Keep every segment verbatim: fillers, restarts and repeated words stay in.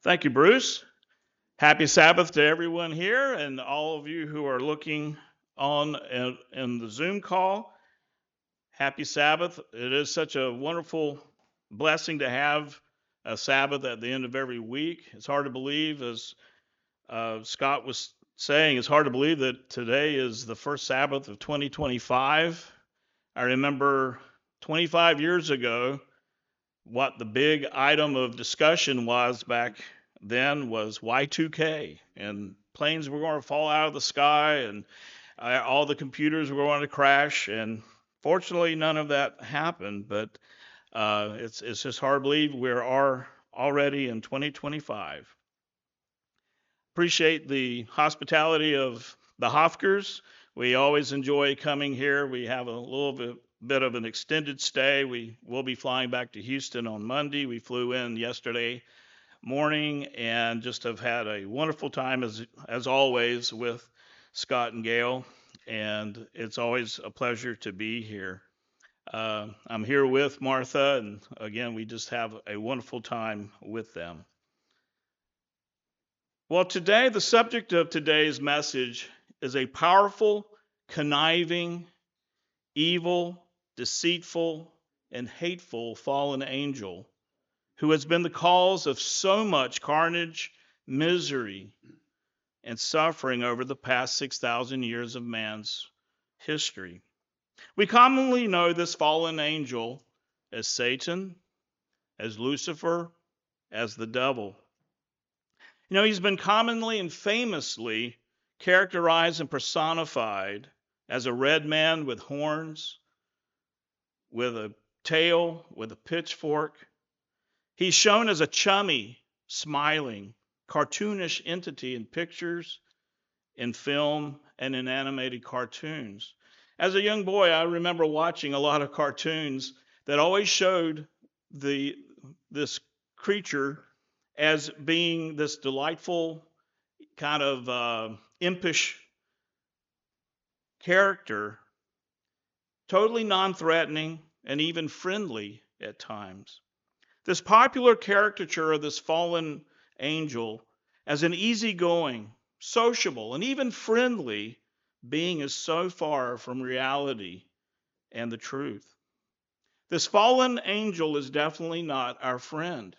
Thank you, Bruce. Happy Sabbath to everyone here and all of you who are looking on in, in the Zoom call. Happy Sabbath. It is such a wonderful blessing to have a Sabbath at the end of every week. It's hard to believe, as uh, Scott was saying, it's hard to believe that today is the first Sabbath of twenty twenty-five. I remember twenty-five years ago, what the big item of discussion was back then was Y two K, and planes were going to fall out of the sky, and uh, all the computers were going to crash. And fortunately, none of that happened. But uh, it's it's just hard to believe we are already in twenty twenty-five. Appreciate the hospitality of the Hofkers. We always enjoy coming here. We have a little bit bit of an extended stay. We will be flying back to Houston on Monday. We flew in yesterday morning and just have had a wonderful time as as always with Scott and Gail, and it's always a pleasure to be here. Uh, I'm here with Martha, and again, we just have a wonderful time with them. Well, today, the subject of today's message is a powerful, conniving, evil, deceitful, and hateful fallen angel who has been the cause of so much carnage, misery, and suffering over the past six thousand years of man's history. We commonly know this fallen angel as Satan, as Lucifer, as the devil. You know, he's been commonly and famously characterized and personified as a red man with horns, with a tail, with a pitchfork. He's shown as a chummy, smiling, cartoonish entity in pictures, in film, and in animated cartoons. As a young boy, I remember watching a lot of cartoons that always showed the this creature as being this delightful, kind of uh, impish character, totally non-threatening and even friendly at times. This popular caricature of this fallen angel as an easygoing, sociable, and even friendly being is so far from reality and the truth. This fallen angel is definitely not our friend.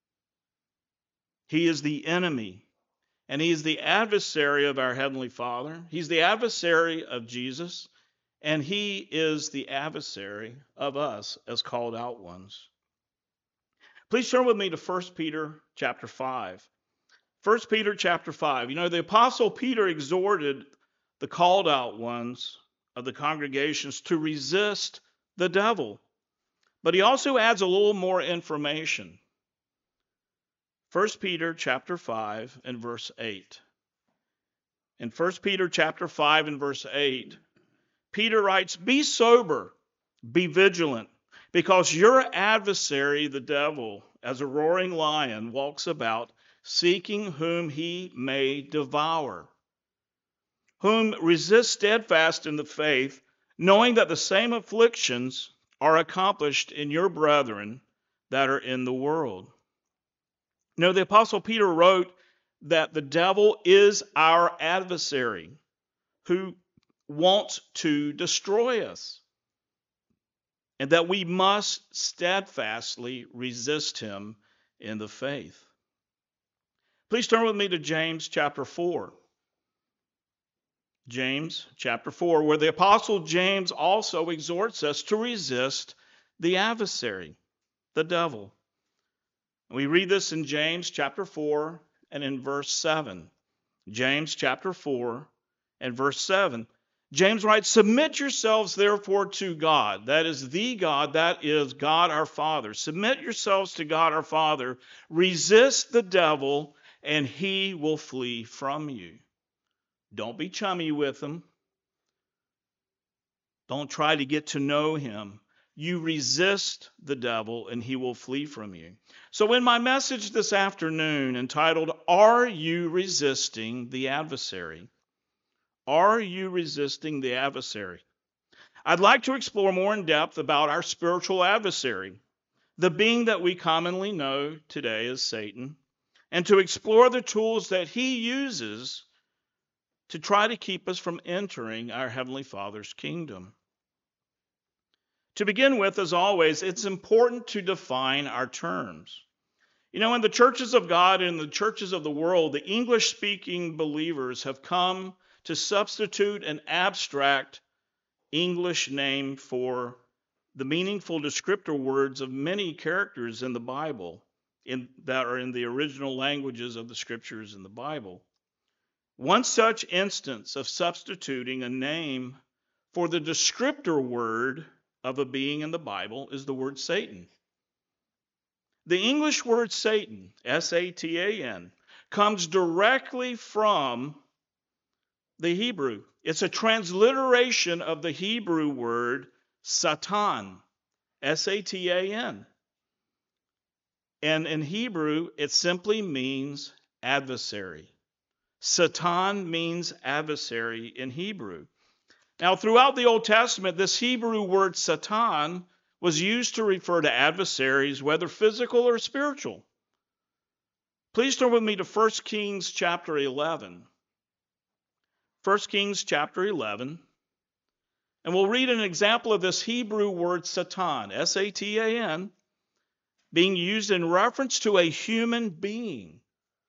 He is the enemy, and he is the adversary of our Heavenly Father. He's the adversary of Jesus, and he is the adversary of us as called out ones. Please turn with me to First Peter chapter five. First Peter chapter five. You know, the Apostle Peter exhorted the called out ones of the congregations to resist the devil. But he also adds a little more information. First Peter chapter five and verse eight. In First Peter chapter five and verse eight, Peter writes, "Be sober, be vigilant, because your adversary, the devil, as a roaring lion, walks about, seeking whom he may devour. Whom resist steadfast in the faith, knowing that the same afflictions are accomplished in your brethren that are in the world." You know, the Apostle Peter wrote that the devil is our adversary who wants to destroy us, and that we must steadfastly resist him in the faith. Please turn with me to James chapter four. James chapter four, where the Apostle James also exhorts us to resist the adversary, the devil. We read this in James chapter four and in verse seven. James chapter four and verse seven. James writes, "Submit yourselves therefore to God." That is the God, that is God our Father. "Submit yourselves to God our Father. Resist the devil, and he will flee from you." Don't be chummy with him. Don't try to get to know him. You resist the devil, and he will flee from you. So in my message this afternoon entitled, "Are you resisting the adversary?" Are you resisting the adversary? I'd like to explore more in depth about our spiritual adversary, the being that we commonly know today as Satan, and to explore the tools that he uses to try to keep us from entering our Heavenly Father's kingdom. To begin with, as always, it's important to define our terms. You know, in the churches of God and in the churches of the world, the English-speaking believers have come to substitute an abstract English name for the meaningful descriptor words of many characters in the Bible in, that are in the original languages of the scriptures in the Bible. One such instance of substituting a name for the descriptor word of a being in the Bible is the word Satan. The English word Satan, S A T A N, comes directly from the Hebrew. It's a transliteration of the Hebrew word Satan, S A T A N. And in Hebrew, it simply means adversary. Satan means adversary in Hebrew. Now, throughout the Old Testament, this Hebrew word Satan was used to refer to adversaries, whether physical or spiritual. Please turn with me to First Kings chapter eleven. First Kings chapter eleven. And we'll read an example of this Hebrew word Satan, S A T A N, being used in reference to a human being.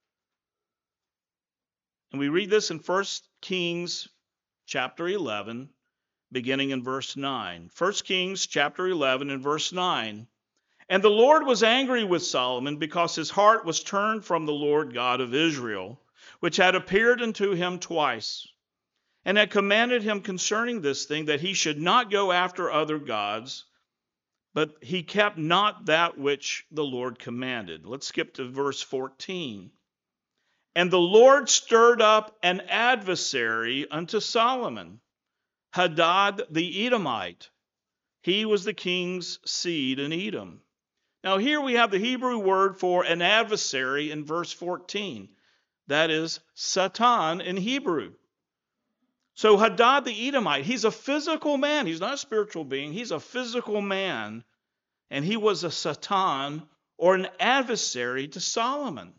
And we read this in First Kings chapter eleven, beginning in verse nine. First Kings chapter eleven and verse nine. And the Lord was angry with Solomon because his heart was turned from the Lord God of Israel, which had appeared unto him twice, and had commanded him concerning this thing, that he should not go after other gods, but he kept not that which the Lord commanded. Let's skip to verse fourteen. And the Lord stirred up an adversary unto Solomon, Hadad the Edomite. He was the king's seed in Edom. Now here we have the Hebrew word for an adversary in verse fourteen. That is Satan in Hebrew. So Hadad the Edomite, he's a physical man. He's not a spiritual being. He's a physical man. And he was a Satan, or an adversary to Solomon.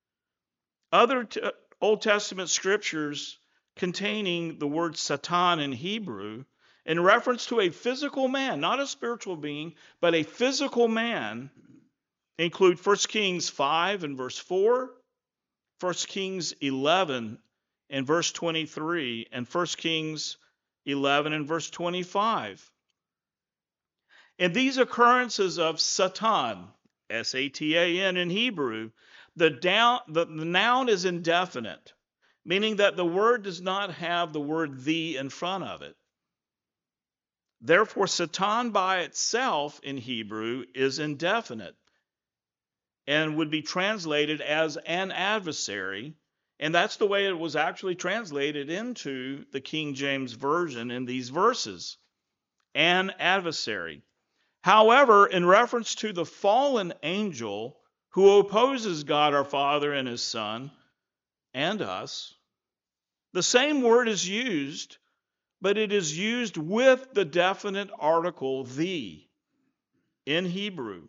Other t- Old Testament scriptures containing the word Satan in Hebrew in reference to a physical man, not a spiritual being, but a physical man, include First Kings five and verse four, First Kings eleven and verse twenty-three, and First Kings eleven and verse twenty-five. In these occurrences of Satan, S A T A N in Hebrew, the, down, the, the noun is indefinite, meaning that the word does not have the word the in front of it. Therefore, Satan by itself in Hebrew is indefinite and would be translated as an adversary. And that's the way it was actually translated into the King James Version in these verses. An adversary. However, in reference to the fallen angel who opposes God our Father and his Son and us, the same word is used, but it is used with the definite article the in Hebrew.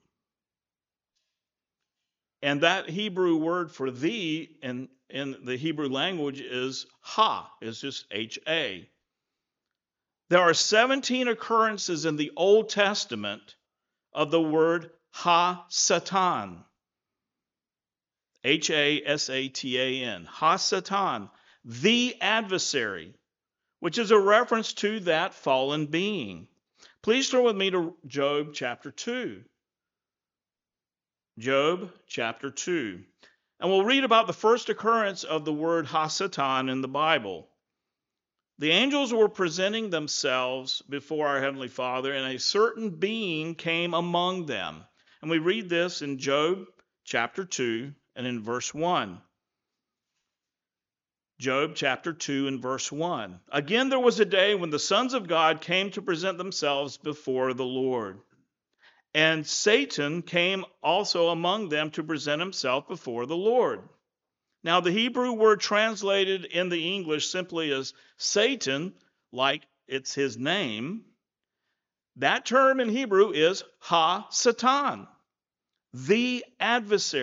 And that Hebrew word for the in, in the Hebrew language is ha, is just H A. There are seventeen occurrences in the Old Testament of the word ha-satan. H A S A T A N. Ha-satan, the adversary, which is a reference to that fallen being. Please turn with me to Job chapter two. Job chapter two. And we'll read about the first occurrence of the word ha-satan in the Bible. The angels were presenting themselves before our Heavenly Father, and a certain being came among them. And we read this in Job chapter two and in verse one. Job chapter two and verse one. Again, there was a day when the sons of God came to present themselves before the Lord. And Satan came also among them to present himself before the Lord. Now, the Hebrew word translated in the English simply as Satan, like it's his name, that term in Hebrew is ha-satan, the adversary.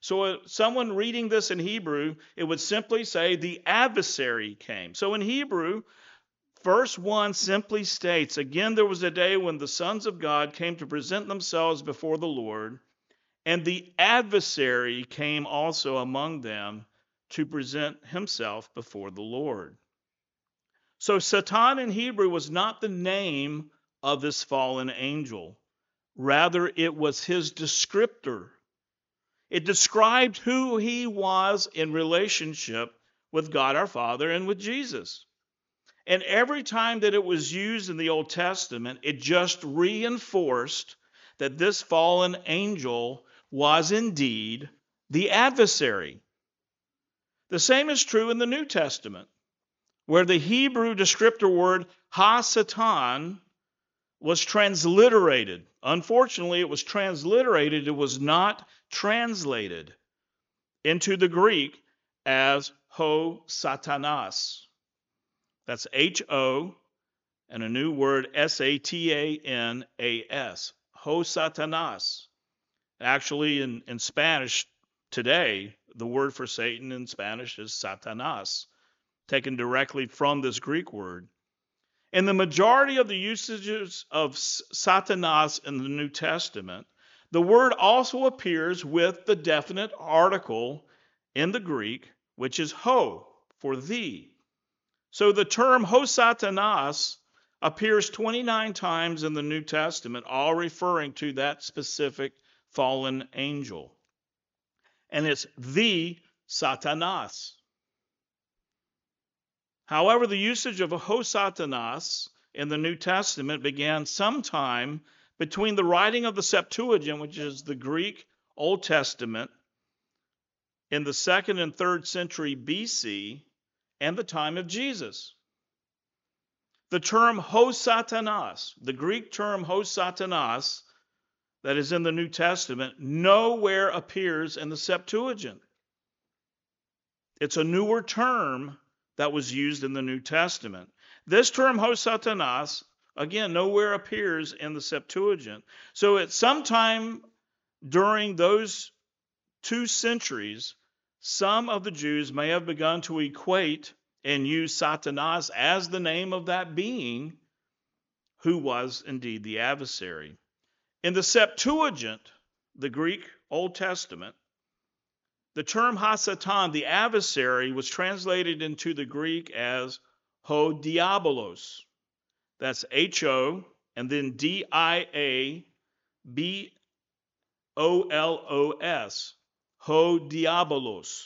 So uh, someone reading this in Hebrew, it would simply say the adversary came. So in Hebrew, verse one simply states, again, there was a day when the sons of God came to present themselves before the Lord, and the adversary came also among them to present himself before the Lord. So Satan in Hebrew was not the name of this fallen angel. Rather, it was his descriptor. It described who he was in relationship with God our Father and with Jesus. And every time that it was used in the Old Testament, it just reinforced that this fallen angel was indeed the adversary. The same is true in the New Testament, where the Hebrew descriptor word ha-satan was transliterated. Unfortunately, it was transliterated. It was not translated into the Greek as ho-satanas. That's H O and a new word S A T A N A S. Ho-satanas. Actually, in, in Spanish today, the word for Satan in Spanish is Satanas, taken directly from this Greek word. In the majority of the usages of Satanas in the New Testament, the word also appears with the definite article in the Greek, which is ho, for thee. So the term ho-satanas appears twenty-nine times in the New Testament, all referring to that specific fallen angel. And it's the Satanas. However, the usage of a ho-satanas in the New Testament began sometime between the writing of the Septuagint, which is the Greek Old Testament, in the second and third century B C, and the time of Jesus. The term ho-satanas, the Greek term ho-satanas, that is in the New Testament, nowhere appears in the Septuagint. It's a newer term that was used in the New Testament. This term ho-satanas, again, nowhere appears in the Septuagint. So at some time during those two centuries, some of the Jews may have begun to equate and use Satanas as the name of that being who was indeed the adversary. In the Septuagint, the Greek Old Testament, the term ha-satan, the adversary, was translated into the Greek as ho-diabolos. That's H O and then D I A B O L O S. Ho-diabolos.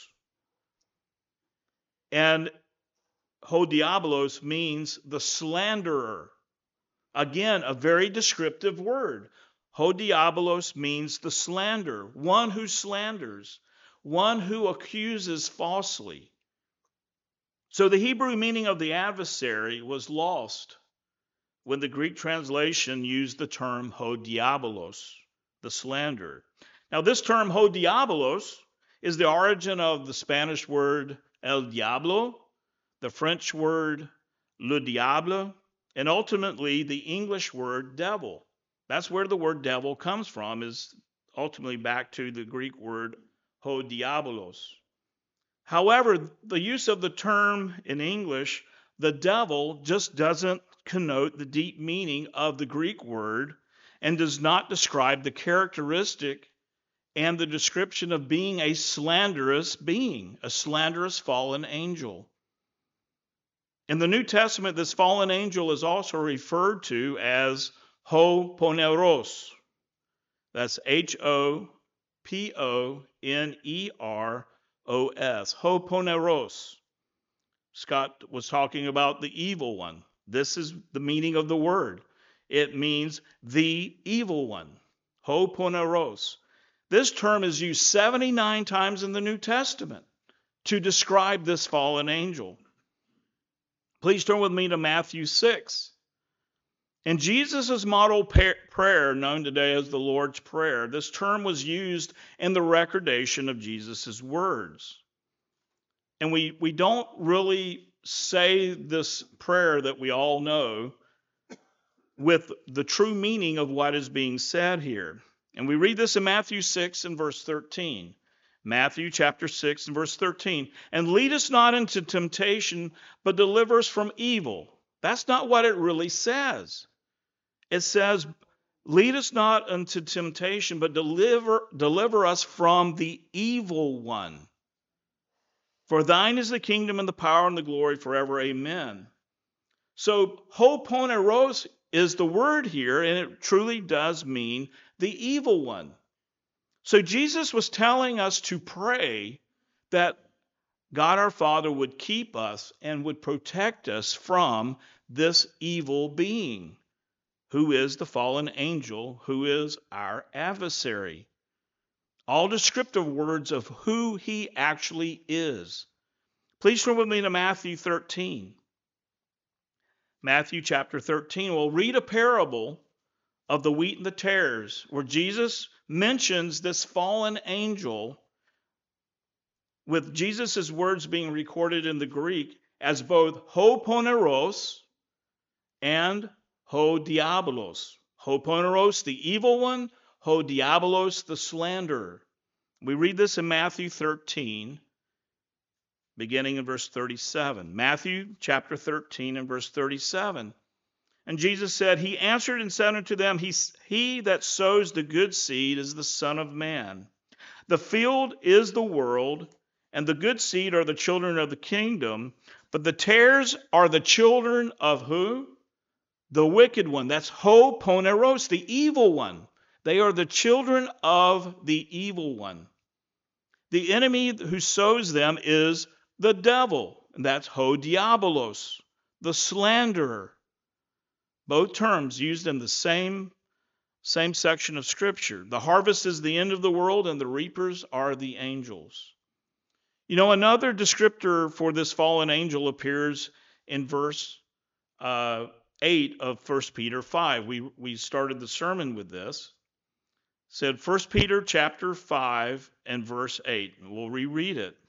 And ho-diabolos means the slanderer. Again, a very descriptive word. Ho-diabolos means the slander, one who slanders, one who accuses falsely. So the Hebrew meaning of the adversary was lost when the Greek translation used the term ho-diabolos, the slanderer. Now this term ho-diabolos is the origin of the Spanish word el diablo, the French word le diable, and ultimately the English word devil. That's where the word devil comes from, is ultimately back to the Greek word ho-diabolos. However, the use of the term in English, the devil, just doesn't connote the deep meaning of the Greek word and does not describe the characteristic and the description of being a slanderous being, a slanderous fallen angel. In the New Testament, this fallen angel is also referred to as ho-poneros. That's H O P O N E R O S. Ho-poneros. Scott was talking about the evil one. This is the meaning of the word. It means the evil one. Ho-poneros. This term is used seventy-nine times in the New Testament to describe this fallen angel. Please turn with me to Matthew six. In Jesus' model prayer, known today as the Lord's Prayer, this term was used in the recordation of Jesus' words. And we, we don't really say this prayer that we all know with the true meaning of what is being said here. And we read this in Matthew six and verse thirteen. Matthew chapter six and verse thirteen. And lead us not into temptation, but deliver us from evil. That's not what it really says. It says, lead us not into temptation, but deliver, deliver us from the evil one. For thine is the kingdom and the power and the glory forever. Amen. So ho poneros is the word here, and it truly does mean the evil one. So Jesus was telling us to pray that God our Father would keep us and would protect us from this evil being, who is the fallen angel, who is our adversary. All descriptive words of who he actually is. Please turn with me to Matthew thirteen. Matthew chapter thirteen. We'll read a parable of the wheat and the tares, where Jesus mentions this fallen angel, with Jesus' words being recorded in the Greek as both ho poneros and ho diabolos. Ho poneros, the evil one, ho diabolos, the slanderer. We read this in Matthew thirteen, beginning in verse thirty-seven. Matthew chapter thirteen and verse thirty-seven. And Jesus said, he answered and said unto them, he, he that sows the good seed is the Son of Man. The field is the world, and the good seed are the children of the kingdom, but the tares are the children of who? The wicked one. That's ho poneros, the evil one. They are the children of the evil one. The enemy who sows them is the devil, and that's ho diabolos, the slanderer. Both terms used in the same, same section of Scripture. The harvest is the end of the world, and the reapers are the angels. You know, another descriptor for this fallen angel appears in verse uh, eight of First Peter five. We, we started the sermon with this. It said First Peter chapter five and verse eight. We'll reread it.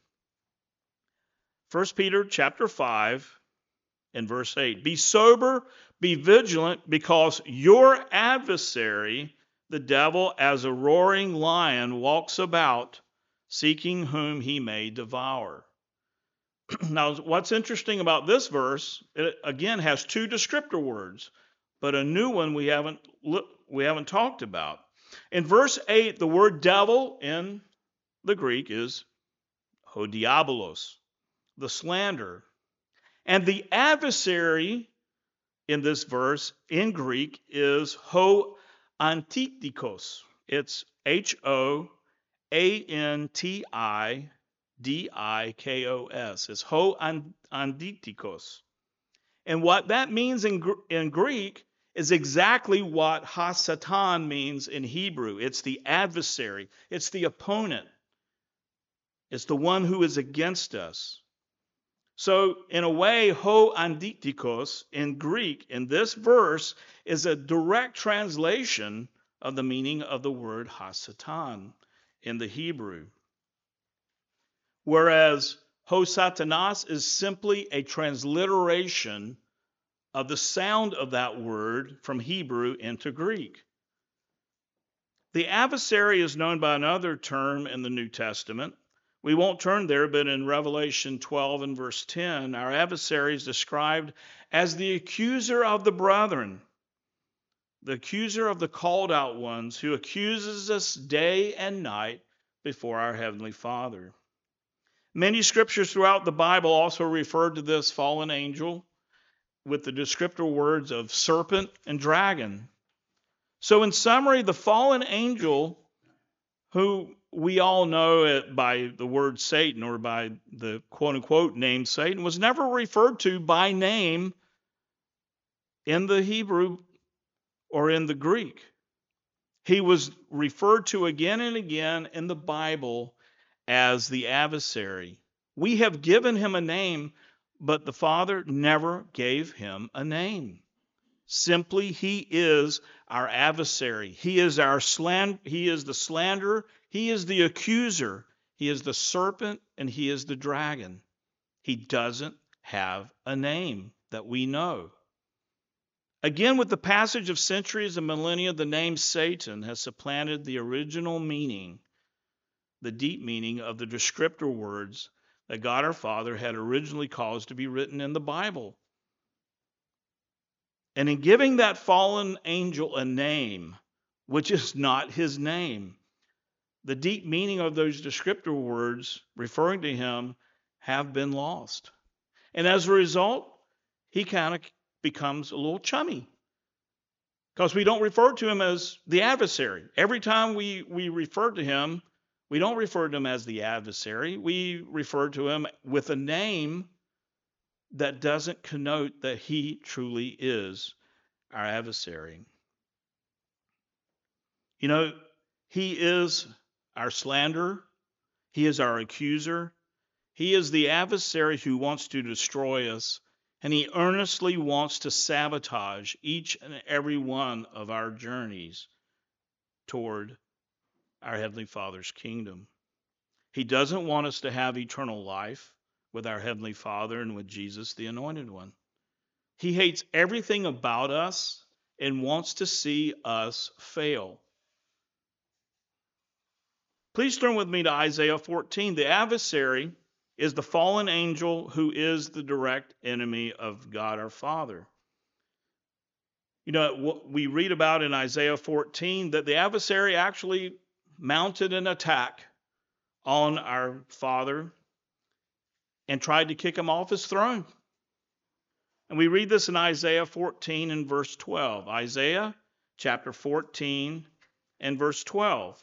First Peter chapter five and verse eight. Be sober, be vigilant, because your adversary, the devil, as a roaring lion, walks about, seeking whom he may devour. Now, what's interesting about this verse, it again has two descriptor words, but a new one we haven't we haven't talked about. In verse eight, the word devil in the Greek is ho diabolos, the slanderer. And the adversary in this verse in Greek is ho antikos. It's H O A N T I D I K O S. It's ho antikos. And what that means in, in Greek is exactly what ha-satan means in Hebrew. It's the adversary. It's the opponent. It's the one who is against us. So, in a way, ho antikos in Greek, in this verse, is a direct translation of the meaning of the word ha-satan in the Hebrew. Whereas ho satanas is simply a transliteration of the sound of that word from Hebrew into Greek. The adversary is known by another term in the New Testament. We won't turn there, but in Revelation twelve and verse ten, our adversary is described as the accuser of the brethren, the accuser of the called out ones, who accuses us day and night before our Heavenly Father. Many scriptures throughout the Bible also refer to this fallen angel with the descriptor words of serpent and dragon. So in summary, the fallen angel, who we all know it by the word Satan or by the quote-unquote name Satan, was never referred to by name in the Hebrew or in the Greek. He was referred to again and again in the Bible as the adversary. We have given him a name, but the Father never gave him a name. Simply, he is our adversary. He is our sland- He is the slanderer. He is the accuser. He is the serpent, and he is the dragon. He doesn't have a name that we know. Again, with the passage of centuries and millennia, the name Satan has supplanted the original meaning the deep meaning of the descriptor words that God our Father had originally caused to be written in the Bible. And in giving that fallen angel a name, which is not his name, the deep meaning of those descriptor words referring to him have been lost. And as a result, he kind of becomes a little chummy because we don't refer to him as the adversary. Every time we, we refer to him, we don't refer to him as the adversary. We refer to him with a name that doesn't connote that he truly is our adversary. You know, he is our slanderer. He is our accuser. He is the adversary who wants to destroy us, and he earnestly wants to sabotage each and every one of our journeys toward our Heavenly Father's kingdom. He doesn't want us to have eternal life with our Heavenly Father and with Jesus, the Anointed One. He hates everything about us and wants to see us fail. Please turn with me to Isaiah fourteen. The adversary is the fallen angel who is the direct enemy of God our Father. You know, what we read about in Isaiah fourteen, that the adversary actually mounted an attack on our Father and tried to kick him off his throne. And we read this in Isaiah fourteen and verse twelve. Isaiah chapter fourteen and verse twelve.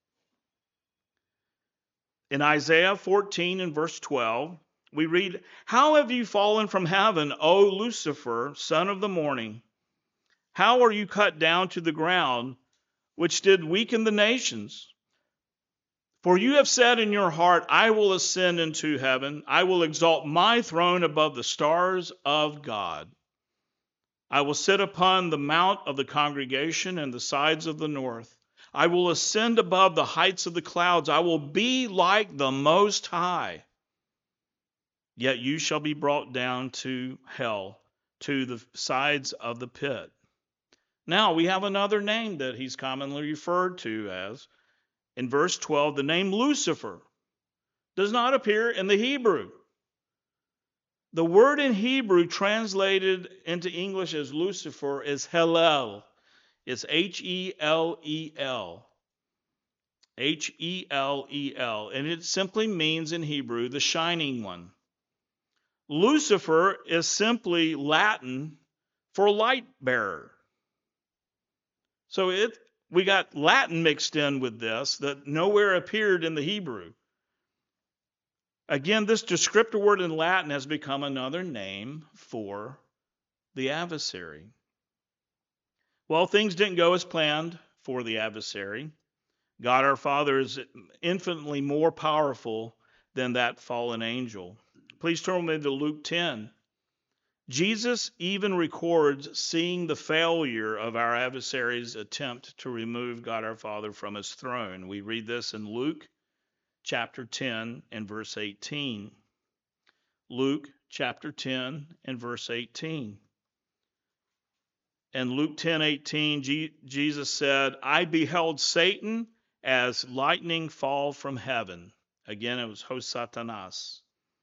In Isaiah fourteen and verse twelve, we read, "How have you fallen from heaven, O Lucifer, son of the morning? How are you cut down to the ground, which did weaken the nations? For you have said in your heart, I will ascend into heaven. I will exalt my throne above the stars of God. I will sit upon the mount of the congregation and the sides of the north. I will ascend above the heights of the clouds. I will be like the Most High. Yet you shall be brought down to hell, to the sides of the pit." Now we have another name that he's commonly referred to as. In verse twelve, the name Lucifer does not appear in the Hebrew. The word in Hebrew translated into English as Lucifer is Hellel. It's H E L E L. H E L E L. And it simply means in Hebrew, the shining one. Lucifer is simply Latin for light bearer. So it we got Latin mixed in with this that nowhere appeared in the Hebrew. Again, this descriptor word in Latin has become another name for the adversary. Well, things didn't go as planned for the adversary. God our Father is infinitely more powerful than that fallen angel. Please turn with me to Luke ten. Jesus even records seeing the failure of our adversary's attempt to remove God our Father from his throne. We read this in Luke chapter ten and verse eighteen. Luke chapter ten and verse eighteen. In Luke ten eighteen, G- Jesus said, "I beheld Satan as lightning fall from heaven." Again, it was Hosatanas.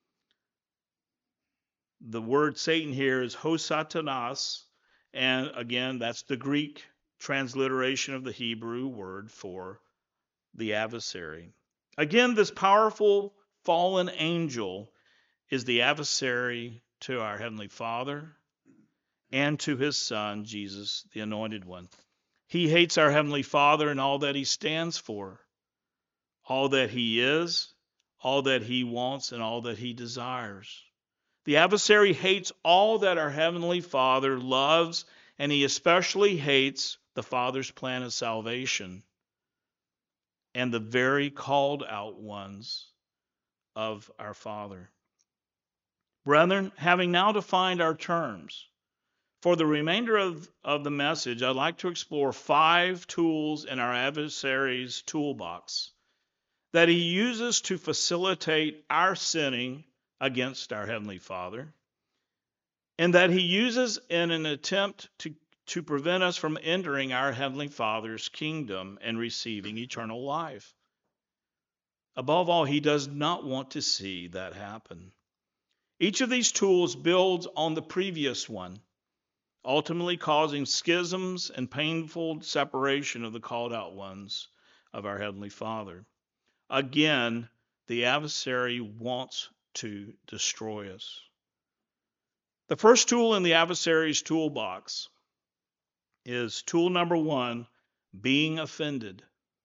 The word Satan here is Hosatanas, and again, that's the Greek transliteration of the Hebrew word for the adversary. Again, this powerful fallen angel is the adversary to our Heavenly Father and to his Son, Jesus, the Anointed One. He hates our Heavenly Father and all that he stands for, all that he is, all that he wants, and all that he desires. The adversary hates all that our Heavenly Father loves, and he especially hates the Father's plan of salvation and the very called out ones of our Father. Brethren, having now defined our terms, for the remainder of, of the message, I'd like to explore five tools in our adversary's toolbox that he uses to facilitate our sinning against our Heavenly Father, and that he uses in an attempt to, to prevent us from entering our Heavenly Father's kingdom and receiving eternal life. Above all, he does not want to see that happen. Each of these tools builds on the previous one, ultimately causing schisms and painful separation of the called out ones of our Heavenly Father. Again, the adversary wants to destroy us. The first tool in the adversary's toolbox is tool number one, being offended.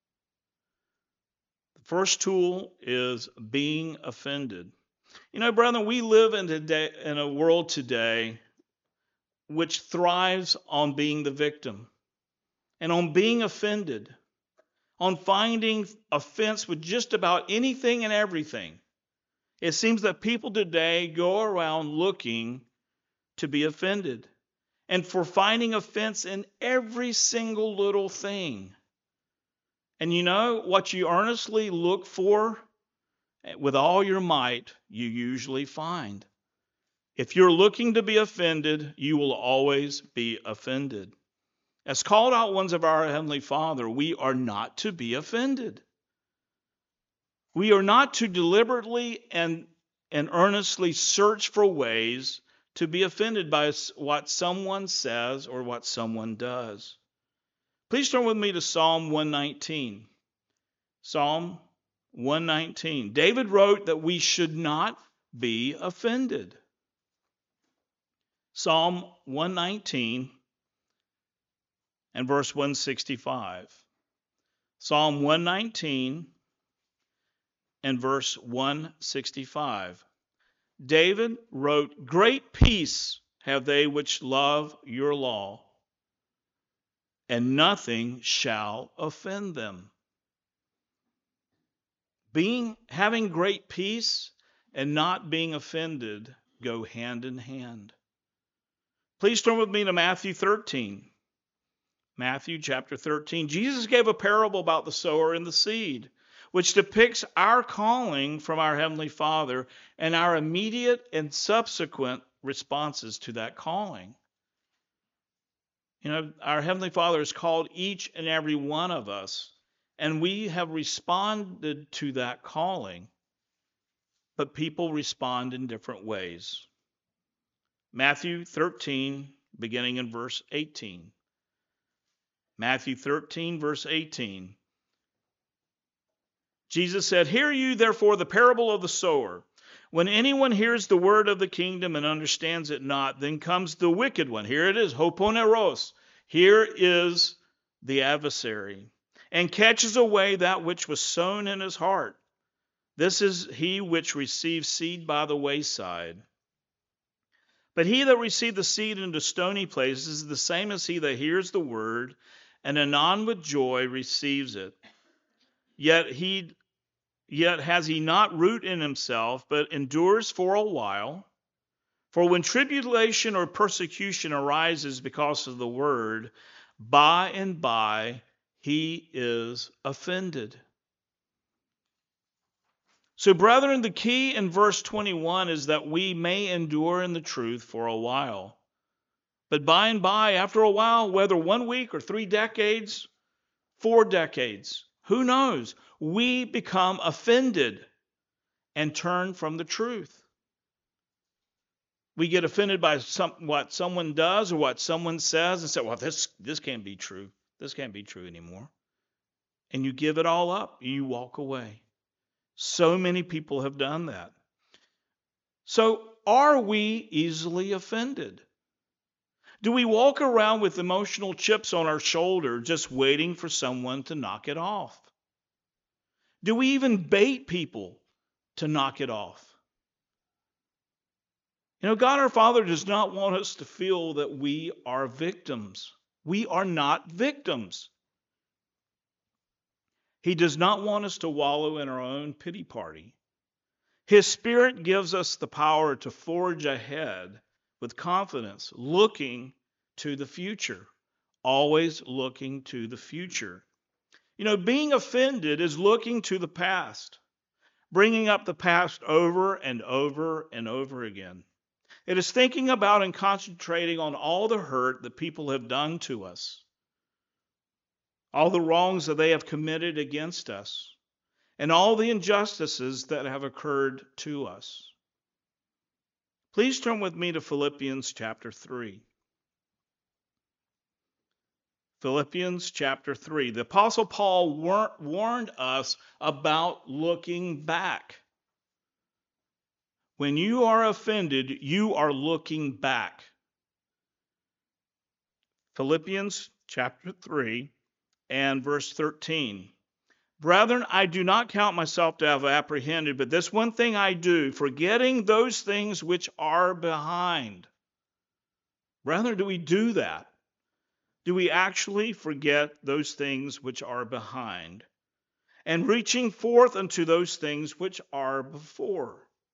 The first tool is being offended. You know, brethren, we live in, today, in a world today which thrives on being the victim and on being offended, on finding offense with just about anything and everything. It seems that people today go around looking to be offended and for finding offense in every single little thing. And you know what you earnestly look for with all your might, you usually find. If you're looking to be offended, you will always be offended. As called out ones of our Heavenly Father, we are not to be offended. We are not to deliberately and, and earnestly search for ways to be offended by what someone says or what someone does. Please turn with me to Psalm one nineteen. Psalm one nineteen. David wrote that we should not be offended. Psalm one nineteen and verse one sixty-five. Psalm one nineteen and verse one sixty-five. David wrote, "Great peace have they which love your law, and nothing shall offend them." Being, having great peace and not being offended go hand in hand. Please turn with me to Matthew thirteen. Matthew chapter thirteen. Jesus gave a parable about the sower and the seed, which depicts our calling from our Heavenly Father and our immediate and subsequent responses to that calling. You know, our Heavenly Father has called each and every one of us, and we have responded to that calling, but people respond in different ways. Matthew thirteen, beginning in verse eighteen. Matthew thirteen, verse eighteen. Jesus said, "Hear you therefore the parable of the sower. When anyone hears the word of the kingdom and understands it not, then comes the wicked one." Here it is, hoponeros. Here is the adversary, "and catches away that which was sown in his heart. This is he which receives seed by the wayside. But he that received the seed into stony places is the same as he that hears the word, and anon with joy receives it. Yet he Yet has he not root in himself, but endures for a while. For when tribulation or persecution arises because of the word, by and by he is offended." So, brethren, the key in verse twenty-one is that we may endure in the truth for a while. But by and by, after a while, whether one week or three decades, four decades, who knows, we become offended and turn from the truth. We get offended by some, what someone does or what someone says and say, well, this, this can't be true. This can't be true anymore. And you give it all up. You walk away. So many people have done that. So are we easily offended? Do we walk around with emotional chips on our shoulder just waiting for someone to knock it off? Do we even bait people to knock it off? You know, God our Father does not want us to feel that we are victims. We are not victims. He does not want us to wallow in our own pity party. His Spirit gives us the power to forge ahead with confidence, looking to the future, always looking to the future. You know, being offended is looking to the past, bringing up the past over and over and over again. It is thinking about and concentrating on all the hurt that people have done to us, all the wrongs that they have committed against us. and all the injustices that have occurred to us. Please turn with me to Philippians chapter three. Philippians chapter three. The Apostle Paul war- warned us about looking back. When you are offended, you are looking back. Philippians chapter three and verse thirteen. Brethren, I do not count myself to have apprehended, but this one thing I do, forgetting those things which are behind. Brethren, do we do that? Do we actually forget those things which are behind, and reaching forth unto those things which are before?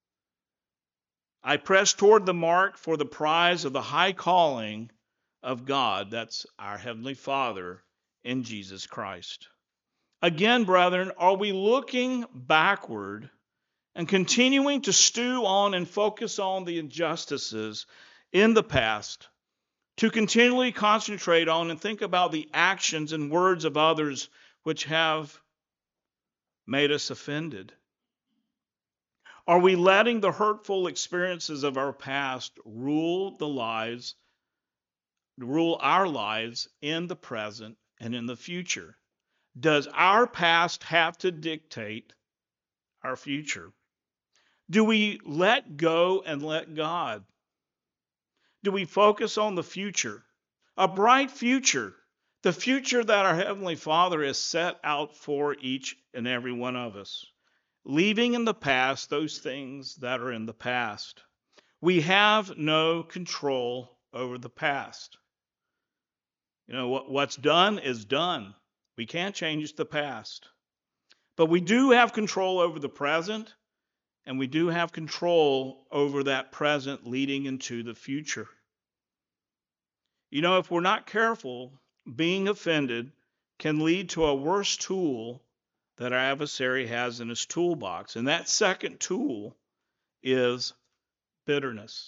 I press toward the mark for the prize of the high calling of God, that's our Heavenly Father, in Jesus Christ. Again, brethren, are we looking backward and continuing to stew on and focus on the injustices in the past, to continually concentrate on and think about the actions and words of others which have made us offended? Are we letting the hurtful experiences of our past rule the lives, rule our lives in the present and in the future? Does our past have to dictate our future? Do we let go and let God? Do we focus on the future? A bright future, the future that our Heavenly Father has set out for each and every one of us, leaving in the past those things that are in the past. We have no control over the past. You know, what, what's done is done. We can't change the past. But we do have control over the present, and we do have control over that present leading into the future. You know, if we're not careful, being offended can lead to a worse tool that our adversary has in his toolbox. And that second tool is bitterness.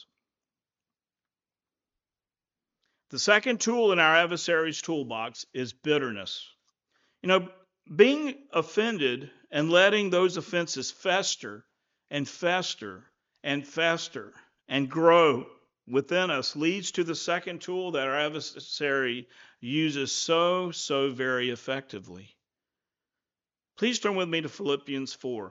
The second tool in our adversary's toolbox is bitterness. You know, being offended and letting those offenses fester and fester and fester and grow within us leads to the second tool that our adversary uses so, so very effectively. Please turn with me to Philippians four.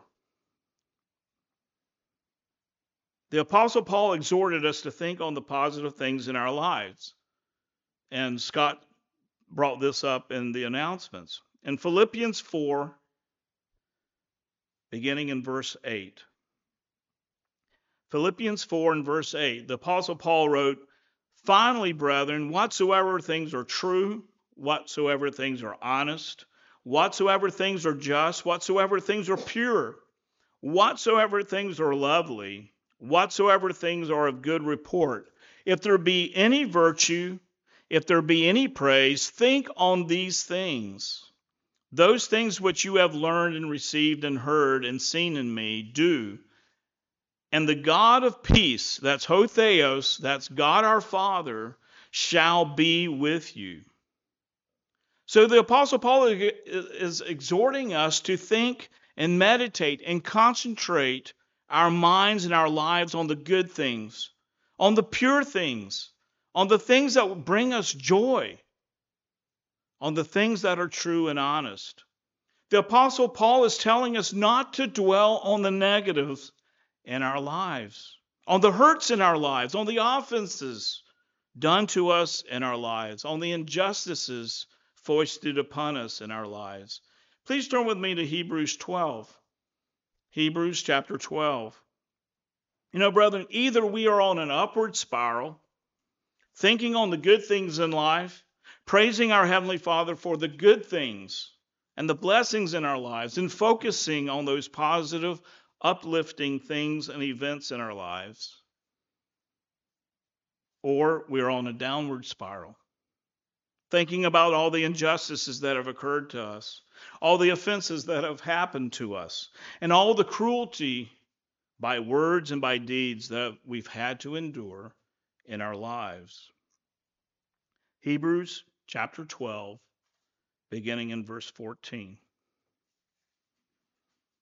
The Apostle Paul exhorted us to think on the positive things in our lives. And Scott brought this up in the announcements. In Philippians four, beginning in verse eight. Philippians four and verse eight, the Apostle Paul wrote, "Finally, brethren, whatsoever things are true, whatsoever things are honest, whatsoever things are just, whatsoever things are pure, whatsoever things are lovely, whatsoever things are of good report, if there be any virtue, if there be any praise, think on these things. Those things which you have learned and received and heard and seen in me, do. And the God of peace," that's Ho Theos, that's God our Father, "shall be with you." So the Apostle Paul is exhorting us to think and meditate and concentrate our minds and our lives on the good things, on the pure things, on the things that will bring us joy, on the things that are true and honest. The Apostle Paul is telling us not to dwell on the negatives in our lives, on the hurts in our lives, on the offenses done to us in our lives, on the injustices foisted upon us in our lives. Please turn with me to Hebrews twelve. Hebrews chapter twelve. You know, brethren, either we are on an upward spiral, thinking on the good things in life, praising our Heavenly Father for the good things and the blessings in our lives, and focusing on those positive, uplifting things and events in our lives, or we're on a downward spiral, thinking about all the injustices that have occurred to us, all the offenses that have happened to us, and all the cruelty by words and by deeds that we've had to endure in our lives. Hebrews chapter twelve, beginning in verse fourteen.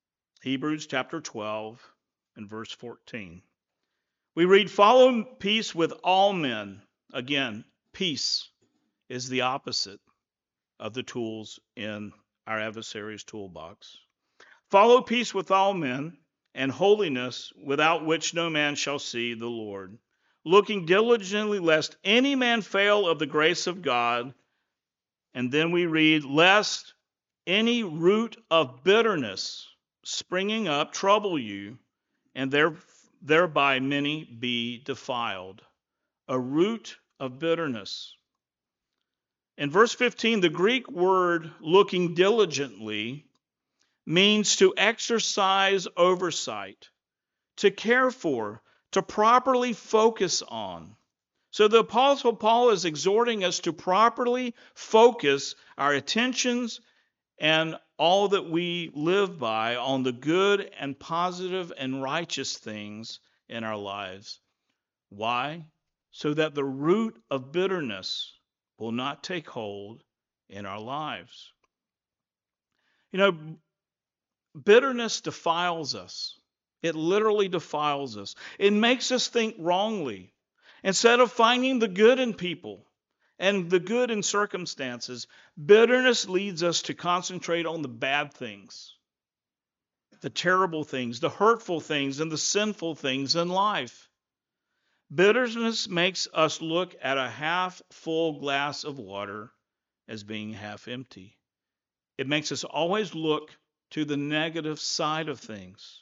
Hebrews chapter twelve and verse fourteen. We read, follow peace with all men. Again, peace is the opposite of the tools in our adversary's toolbox. Follow peace with all men and holiness, without which no man shall see the Lord. Looking diligently lest any man fail of the grace of God. And then we read, lest any root of bitterness springing up trouble you, and there, thereby many be defiled. A root of bitterness. In verse fifteen, the Greek word looking diligently means to exercise oversight, to care for, to properly focus on. So the Apostle Paul is exhorting us to properly focus our attentions and all that we live by on the good and positive and righteous things in our lives. Why? So that the root of bitterness will not take hold in our lives. You know, bitterness defiles us. It literally defiles us. It makes us think wrongly. Instead of finding the good in people and the good in circumstances, bitterness leads us to concentrate on the bad things, the terrible things, the hurtful things, and the sinful things in life. Bitterness makes us look at a half full glass of water as being half empty. It makes us always look to the negative side of things.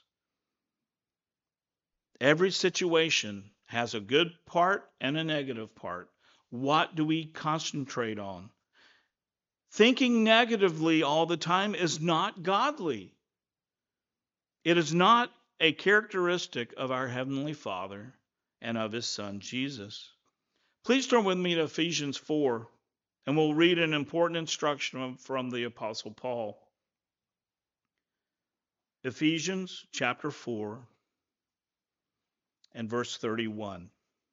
Every situation has a good part and a negative part. What do we concentrate on? Thinking negatively all the time is not godly. It is not a characteristic of our Heavenly Father and of His Son, Jesus. Please turn with me to Ephesians four, and we'll read an important instruction from the Apostle Paul. Ephesians chapter four and verse thirty-one.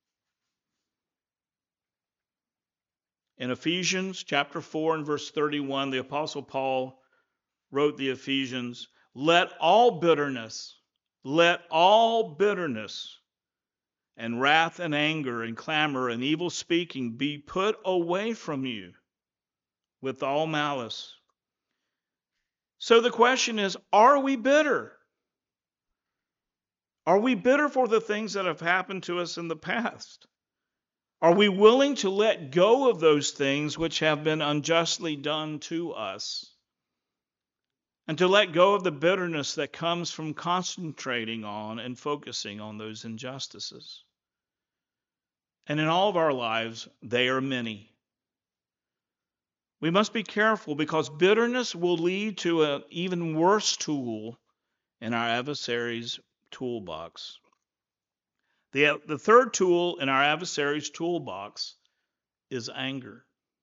In Ephesians chapter four and verse thirty-one, the Apostle Paul wrote the Ephesians, let all bitterness, let all bitterness and wrath and anger and clamor and evil speaking be put away from you with all malice. So the question is, are we bitter? Are we bitter for the things that have happened to us in the past? Are we willing to let go of those things which have been unjustly done to us? And to let go of the bitterness that comes from concentrating on and focusing on those injustices? And in all of our lives, they are many. We must be careful because bitterness will lead to an even worse tool in our adversary's toolbox. The, the third tool in our adversary's toolbox is anger.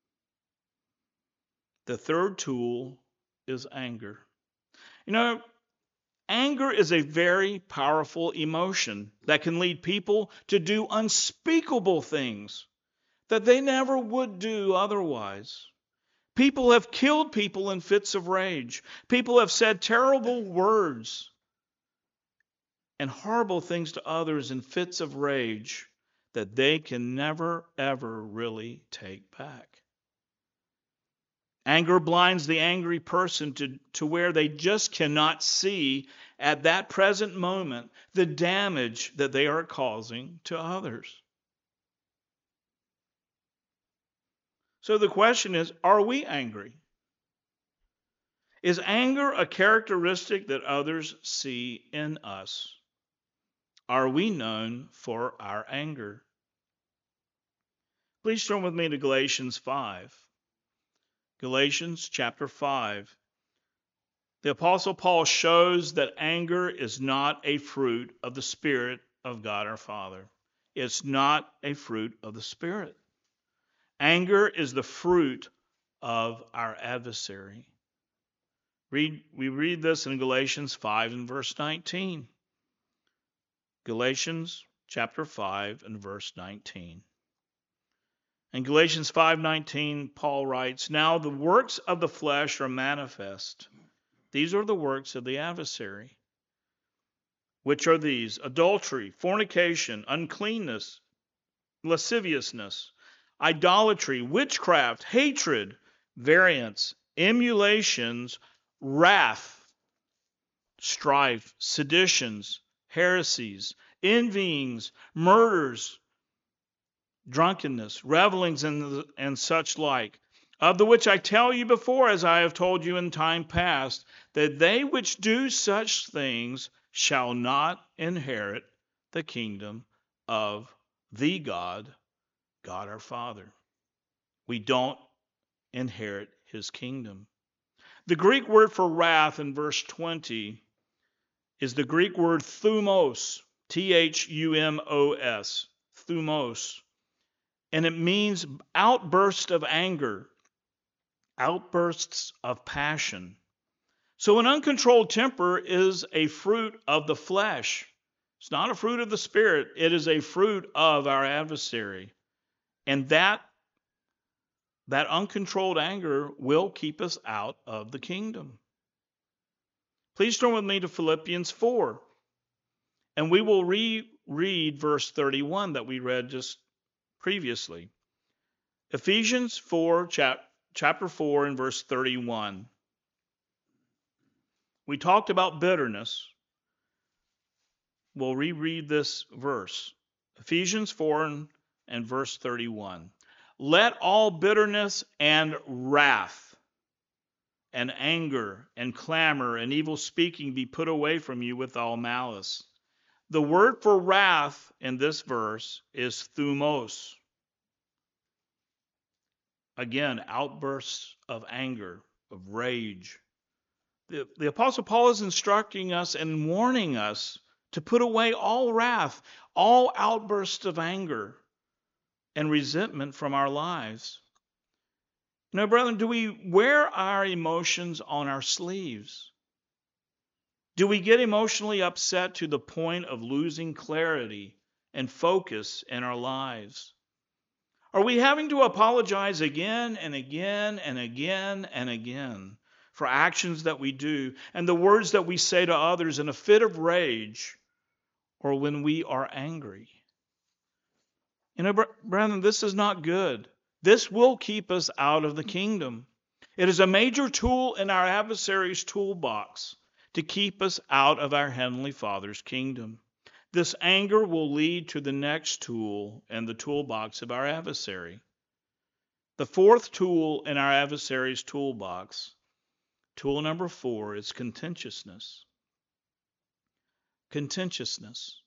The third tool is anger. You know, anger is a very powerful emotion that can lead people to do unspeakable things that they never would do otherwise. People have killed people in fits of rage. People have said terrible words and horrible things to others in fits of rage that they can never, ever really take back. Anger blinds the angry person to, to where they just cannot see at that present moment the damage that they are causing to others. So the question is, are we angry? Is anger a characteristic that others see in us? Are we known for our anger? Please turn with me to Galatians five. Galatians chapter five. The Apostle Paul shows that anger is not a fruit of the Spirit of God our Father. It's not a fruit of the Spirit. Anger is the fruit of our adversary. Read, we read this in Galatians five and verse nineteen. Galatians chapter five and verse nineteen. In Galatians five nineteen, Paul writes, now the works of the flesh are manifest. These are the works of the adversary. which are these: adultery, fornication, uncleanness, lasciviousness, idolatry, witchcraft, hatred, variance, emulations, wrath, strife, seditions, heresies, envyings, murders, drunkenness, revelings, and, and such like, of the which I tell you before, as I have told you in time past, that they which do such things shall not inherit the kingdom of the God, God our Father. We don't inherit his kingdom. The Greek word for wrath in verse twenty is the Greek word thumos, T H U M O S, thumos. And it means outburst of anger, outbursts of passion. So an uncontrolled temper is a fruit of the flesh. It's not a fruit of the Spirit. It is a fruit of our adversary. And that, that uncontrolled anger will keep us out of the kingdom. Please turn with me to Philippians four. And we will reread verse thirty-one that we read just previously. Ephesians four, chap- chapter four, and verse thirty-one. We talked about bitterness. We'll reread this verse. Ephesians four and, and verse thirty-one. Let all bitterness and wrath and anger and clamor and evil speaking be put away from you with all malice. The word for wrath in this verse is thumos. Again, outbursts of anger, of rage. The, the Apostle Paul is instructing us and warning us to put away all wrath, all outbursts of anger and resentment from our lives. You know, brethren, do we wear our emotions on our sleeves? Do we get emotionally upset to the point of losing clarity and focus in our lives? Are we having to apologize again and again and again and again for actions that we do and the words that we say to others in a fit of rage or when we are angry? You know, brethren, this is not good. This will keep us out of the kingdom. It is a major tool in our adversary's toolbox to keep us out of our Heavenly Father's kingdom. This anger will lead to the next tool in the toolbox of our adversary. The fourth tool in our adversary's toolbox, tool number four, is contentiousness. Contentiousness.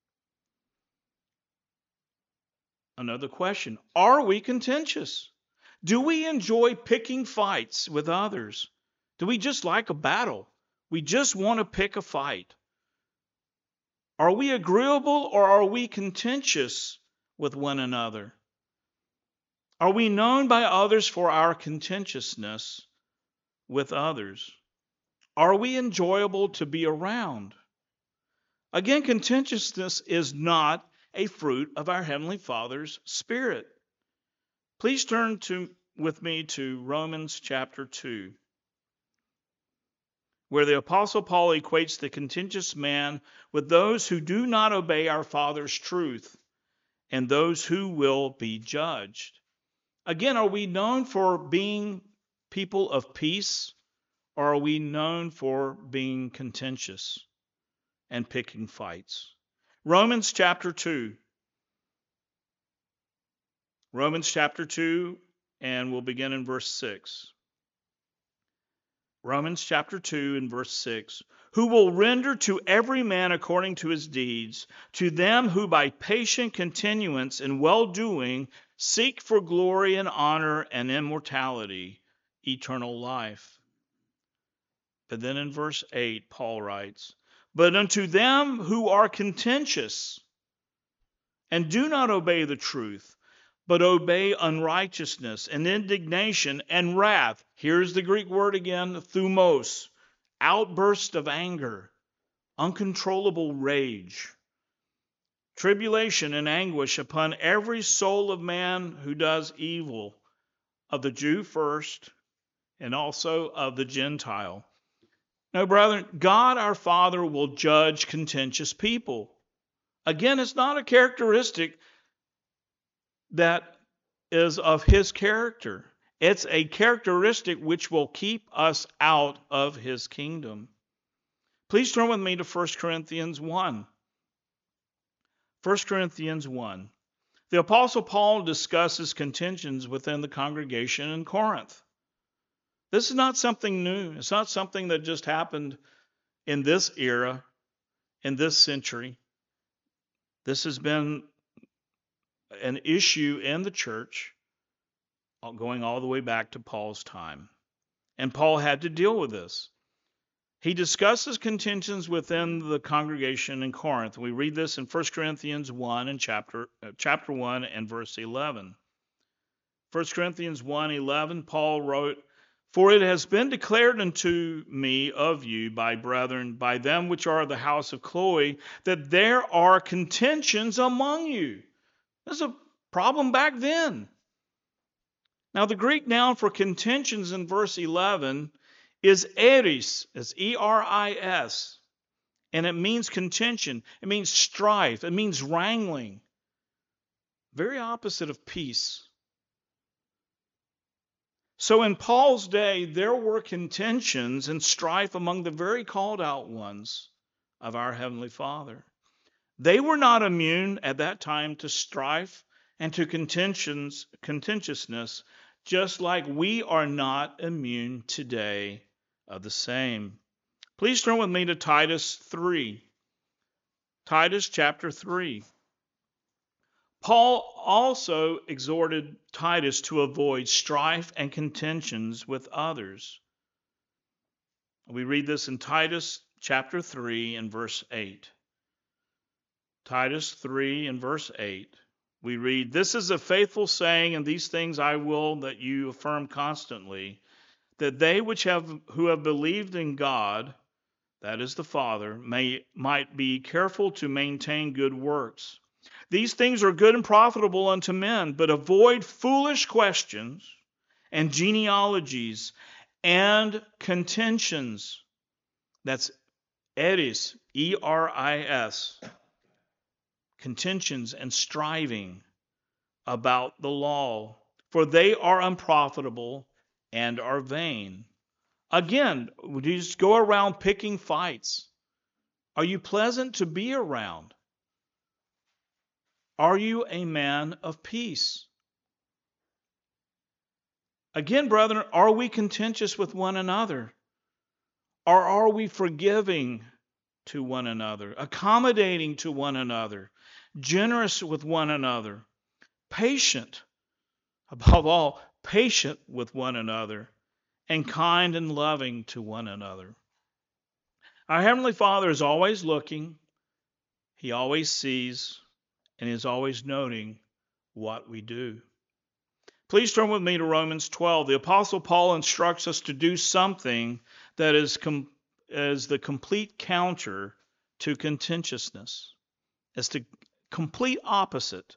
Another question, are we contentious? Do we enjoy picking fights with others? Do we just like a battle? We just want to pick a fight. Are we agreeable or are we contentious with one another? Are we known by others for our contentiousness with others? Are we enjoyable to be around? Again, contentiousness is not a fruit of our Heavenly Father's Spirit. Please turn to with me to Romans chapter two, where the Apostle Paul equates the contentious man with those who do not obey our Father's truth and those who will be judged. Again, are we known for being people of peace, or are we known for being contentious and picking fights? Romans chapter two. Romans chapter two, and we'll begin in verse six. Romans chapter two and verse six. Who will render to every man according to his deeds, to them who by patient continuance in well-doing seek for glory and honor and immortality, eternal life. But then in verse eight, Paul writes, but unto them who are contentious and do not obey the truth, but obey unrighteousness and indignation and wrath. Here's the Greek word again, thumos, outburst of anger, uncontrollable rage, tribulation and anguish upon every soul of man who does evil, of the Jew first, and also of the Gentile. No, brethren, God our Father will judge contentious people. Again, it's not a characteristic that is of his character. It's a characteristic which will keep us out of his kingdom. Please turn with me to First Corinthians one. First Corinthians one. The Apostle Paul discusses contentions within the congregation in Corinth. This is not something new. It's not something that just happened in this era, in this century. This has been an issue in the church going all the way back to Paul's time. And Paul had to deal with this. He discusses contentions within the congregation in Corinth. We read this in First Corinthians one and chapter uh, chapter one and verse eleven. First Corinthians one eleven, Paul wrote, "For it has been declared unto me of you by brethren, by them which are of the house of Chloe, that there are contentions among you." There's a problem back then. Now, the Greek noun for contentions in verse eleven is eris, it's E R I S, and it means contention. It means strife. It means wrangling. Very opposite of peace. So in Paul's day, there were contentions and strife among the very called out ones of our Heavenly Father. They were not immune at that time to strife and to contentions, contentiousness, just like we are not immune today of the same. Please turn with me to Titus three. Titus chapter three. Paul also exhorted Titus to avoid strife and contentions with others. We read this in Titus chapter three and verse eight. Titus three and verse eight. We read, "This is a faithful saying, and these things I will that you affirm constantly, that they which have who have believed in God, that is the Father, may might be careful to maintain good works. These things are good and profitable unto men, but avoid foolish questions and genealogies and contentions." That's eris, E R I S. Contentions and striving about the law, for they are unprofitable and are vain. Again, you just go around picking fights. Are you pleasant to be around? Are you a man of peace? Again, brethren, are we contentious with one another? Or are we forgiving to one another, accommodating to one another, generous with one another, patient, above all, patient with one another, and kind and loving to one another? Our Heavenly Father is always looking, He always sees, and is always noting what we do. Please turn with me to Romans twelve. The Apostle Paul instructs us to do something that is, com- is the complete counter to contentiousness. It's the complete opposite.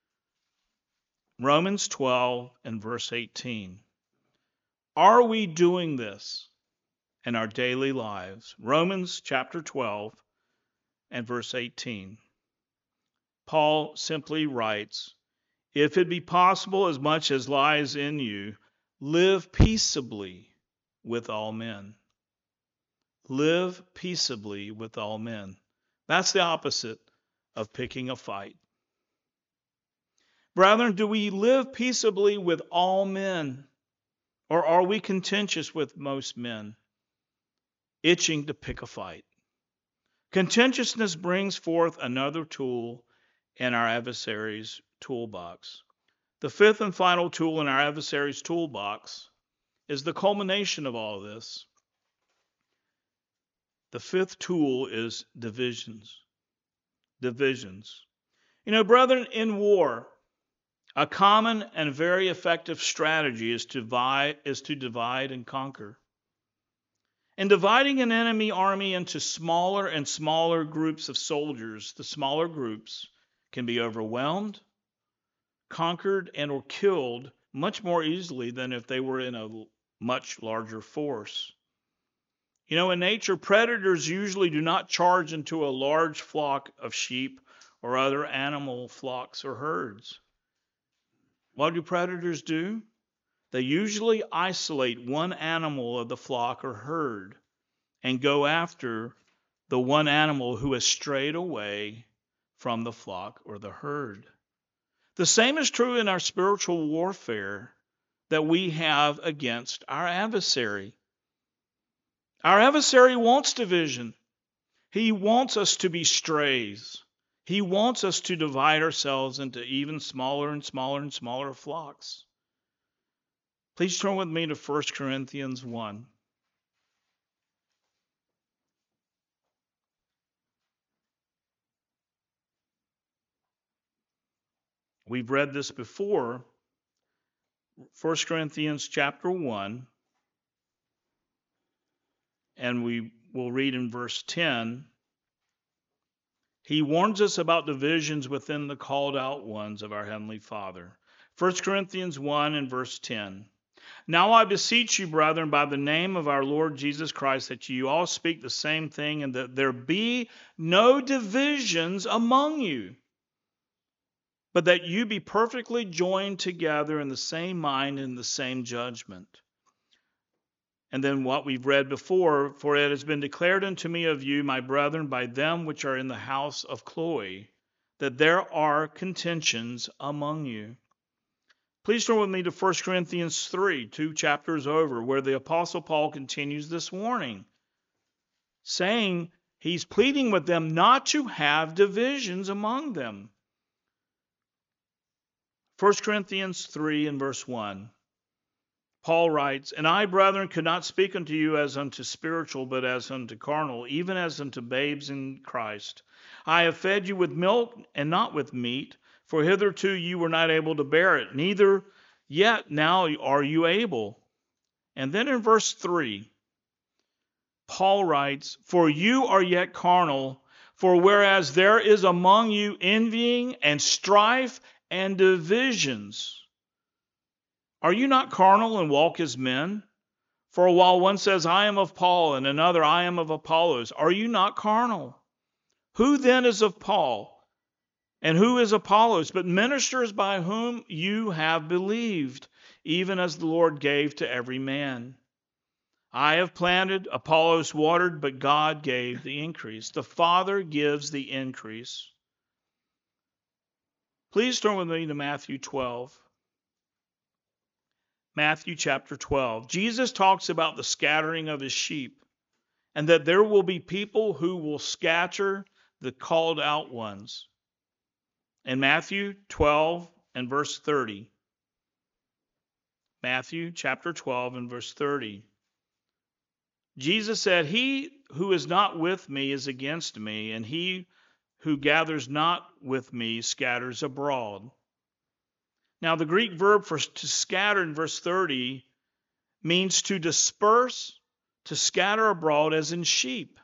Romans twelve and verse eighteen. Are we doing this in our daily lives? Romans chapter twelve and verse eighteen. Paul simply writes, "If it be possible, as much as lies in you, live peaceably with all men." Live peaceably with all men. That's the opposite of picking a fight. Brethren, do we live peaceably with all men? Or are we contentious with most men, itching to pick a fight? Contentiousness brings forth another tool in our adversary's toolbox. The fifth and final tool in our adversary's toolbox is the culmination of all this. The fifth tool is divisions. Divisions. You know, brethren, in war, a common and very effective strategy is to divide, is to divide and conquer. In dividing an enemy army into smaller and smaller groups of soldiers, the smaller groups can be overwhelmed, conquered, and or killed much more easily than if they were in a much larger force. You know, in nature, predators usually do not charge into a large flock of sheep or other animal flocks or herds. What do predators do? They usually isolate one animal of the flock or herd and go after the one animal who has strayed away from the flock or the herd. The same is true in our spiritual warfare that we have against our adversary. Our adversary wants division. He wants us to be strays. He wants us to divide ourselves into even smaller and smaller and smaller flocks. Please turn with me to First Corinthians one. We've read this before. First Corinthians chapter one. And we will read in verse ten. He warns us about divisions within the called out ones of our Heavenly Father. First Corinthians one and verse ten. Now I beseech you, brethren, by the name of our Lord Jesus Christ, that you all speak the same thing, and that there be no divisions among you, but that you be perfectly joined together in the same mind and the same judgment. And then what we've read before, for it has been declared unto me of you, my brethren, by them which are in the house of Chloe, that there are contentions among you. Please turn with me to First Corinthians three, two chapters over, where the Apostle Paul continues this warning, saying he's pleading with them not to have divisions among them. First Corinthians three and verse one. Paul writes, And I, brethren, could not speak unto you as unto spiritual, but as unto carnal, even as unto babes in Christ. I have fed you with milk and not with meat, for hitherto you were not able to bear it, neither yet now are you able. And then in verse three, Paul writes, For you are yet carnal, for whereas there is among you envying and strife and divisions, are you not carnal and walk as men? For while one says, I am of Paul, and another, I am of Apollos, are you not carnal? Who then is of Paul? And who is Apollos? But ministers by whom you have believed, even as the Lord gave to every man. I have planted, Apollos watered, but God gave the increase. The Father gives the increase. Please turn with me to Matthew twelve. Matthew chapter twelve. Jesus talks about the scattering of his sheep, and that there will be people who will scatter the called out ones. In Matthew twelve and verse thirty. Matthew chapter twelve and verse thirty. Jesus said, He who is not with me is against me, and he who gathers not with me scatters abroad. Now, the Greek verb for to scatter in verse thirty means to disperse, to scatter abroad, as in sheep.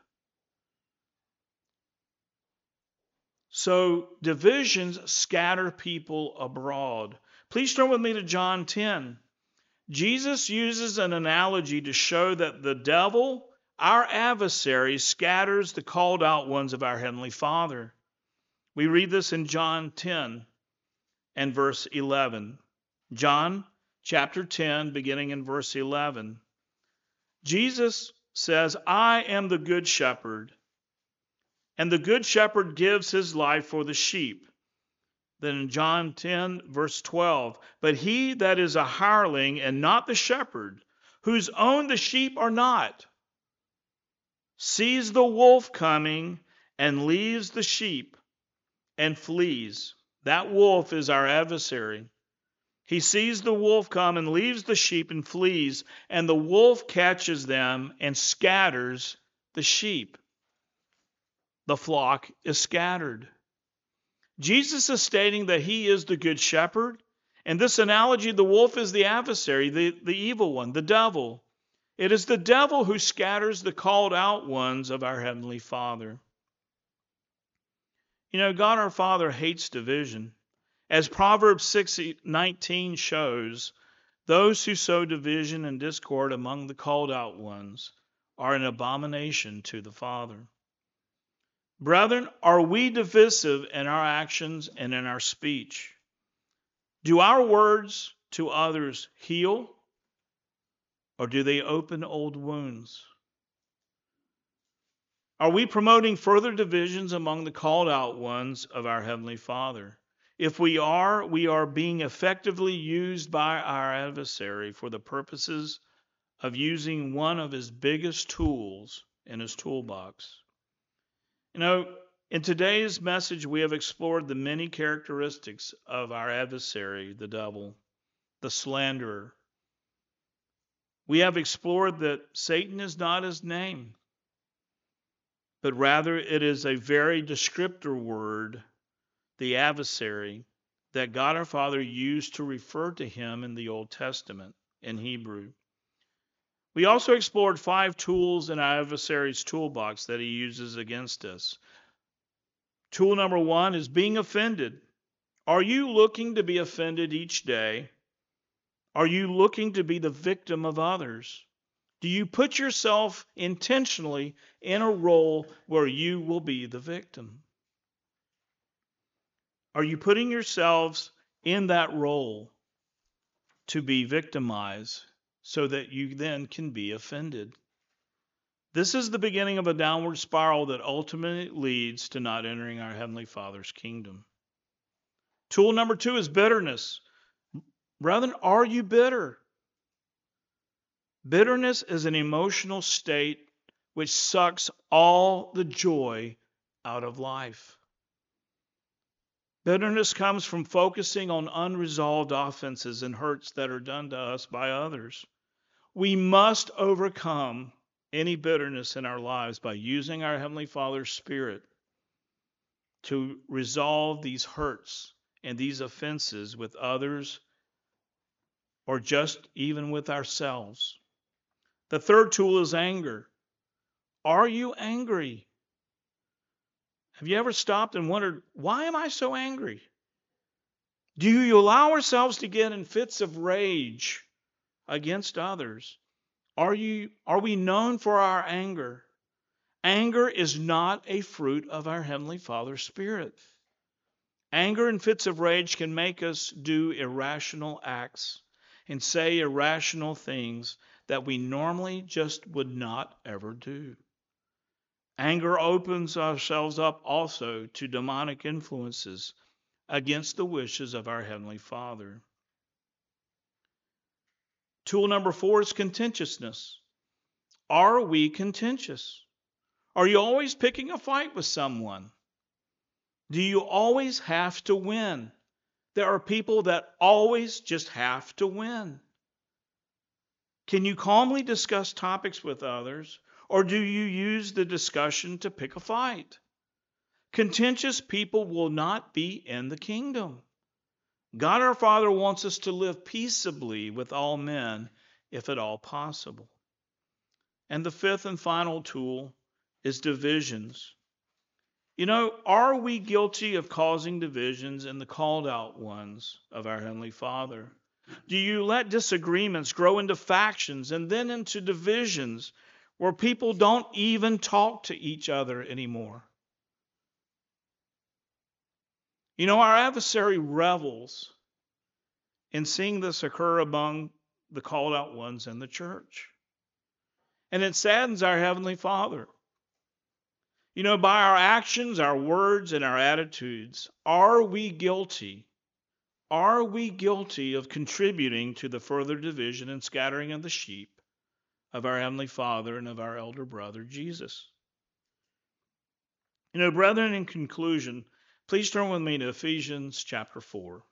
So, divisions scatter people abroad. Please turn with me to John ten. Jesus uses an analogy to show that the devil, our adversary, scatters the called out ones of our Heavenly Father. We read this in John ten. And verse eleven. John chapter ten, beginning in verse eleven. Jesus says, I am the good shepherd, and the good shepherd gives his life for the sheep. Then in John ten, verse twelve, but he that is a hireling and not the shepherd, whose own the sheep are not, sees the wolf coming and leaves the sheep and flees. That wolf is our adversary. He sees the wolf come and leaves the sheep and flees, and the wolf catches them and scatters the sheep. The flock is scattered. Jesus is stating that he is the good shepherd. In this analogy, the wolf is the adversary, the, the evil one, the devil. It is the devil who scatters the called out ones of our Heavenly Father. You know, God our Father hates division. As Proverbs six nineteen shows, those who sow division and discord among the called out ones are an abomination to the Father. Brethren, are we divisive in our actions and in our speech? Do our words to others heal, or do they open old wounds? Are we promoting further divisions among the called out ones of our Heavenly Father? If we are, we are being effectively used by our adversary for the purposes of using one of his biggest tools in his toolbox. You know, in today's message, we have explored the many characteristics of our adversary, the devil, the slanderer. We have explored that Satan is not his name, but rather it is a very descriptor word, the adversary, that God our Father used to refer to him in the Old Testament in Hebrew. We also explored five tools in our adversary's toolbox that he uses against us. Tool number one is being offended. Are you looking to be offended each day? Are you looking to be the victim of others? Do you put yourself intentionally in a role where you will be the victim? Are you putting yourselves in that role to be victimized so that you then can be offended? This is the beginning of a downward spiral that ultimately leads to not entering our Heavenly Father's kingdom. Tool number two is bitterness. Brethren, are you bitter? Bitterness is an emotional state which sucks all the joy out of life. Bitterness comes from focusing on unresolved offenses and hurts that are done to us by others. We must overcome any bitterness in our lives by using our Heavenly Father's Spirit to resolve these hurts and these offenses with others or just even with ourselves. The third tool is anger. Are you angry? Have you ever stopped and wondered, why am I so angry? Do you allow ourselves to get in fits of rage against others? Are you, are we known for our anger? Anger is not a fruit of our Heavenly Father's Spirit. Anger and fits of rage can make us do irrational acts and say irrational things that we normally just would not ever do. Anger opens ourselves up also to demonic influences against the wishes of our Heavenly Father. Tool number four is contentiousness. Are we contentious? Are you always picking a fight with someone? Do you always have to win? There are people that always just have to win. Can you calmly discuss topics with others, or do you use the discussion to pick a fight? Contentious people will not be in the kingdom. God our Father wants us to live peaceably with all men, if at all possible. And the fifth and final tool is divisions. You know, are we guilty of causing divisions in the called out ones of our Heavenly Father? Do you let disagreements grow into factions and then into divisions where people don't even talk to each other anymore? You know, our adversary revels in seeing this occur among the called out ones in the church. And it saddens our Heavenly Father. You know, by our actions, our words, and our attitudes, are we guilty? Are we guilty of contributing to the further division and scattering of the sheep of our Heavenly Father and of our elder brother, Jesus? You know, brethren, in conclusion, please turn with me to Ephesians chapter four.